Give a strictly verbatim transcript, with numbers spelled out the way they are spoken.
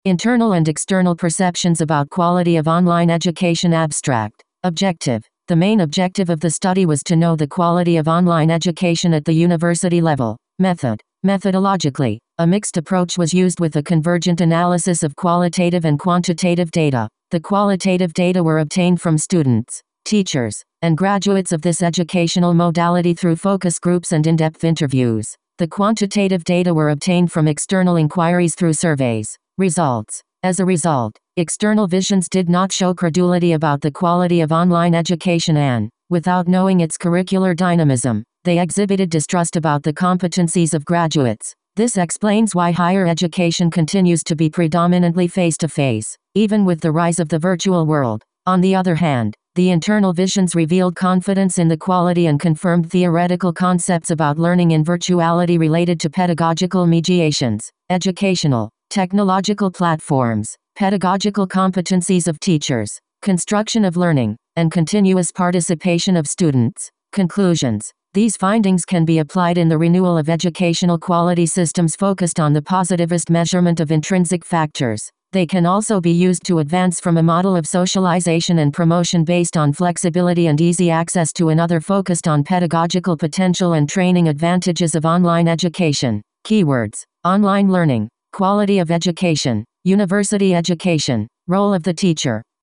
Internal and external perceptions about quality of online education. Abstract. Objective. The main objective of the study was to know the quality of online education at the university level. Method. Methodologically, a mixed approach was used with a convergent analysis of qualitative and quantitative data. The qualitative data were obtained from students, teachers, and graduates of this educational modality through focus groups and in-depth interviews. The quantitative data were obtained from external inquiries through surveys. Results. As a result, external visions did not show credulity about the quality of online education and, without knowing its curricular dynamism, they exhibited distrust about the competencies of graduates. This explains why higher education continues to be predominantly face-to-face, even with the rise of the virtual world. On the other hand, the internal visions revealed confidence in the quality and confirmed theoretical concepts about learning in virtuality related to pedagogical mediations, educational, technological platforms, pedagogical competencies of teachers, construction of learning, and continuous participation of students. Conclusions. These findings can be applied in the renewal of educational quality systems focused on the positivist measurement of intrinsic factors. They can also be used to advance from a model of socialization and promotion based on flexibility and easy access to another focused on pedagogical potential and training advantages of online education. Keywords. Online learning, quality of education, university education, role of the teacher,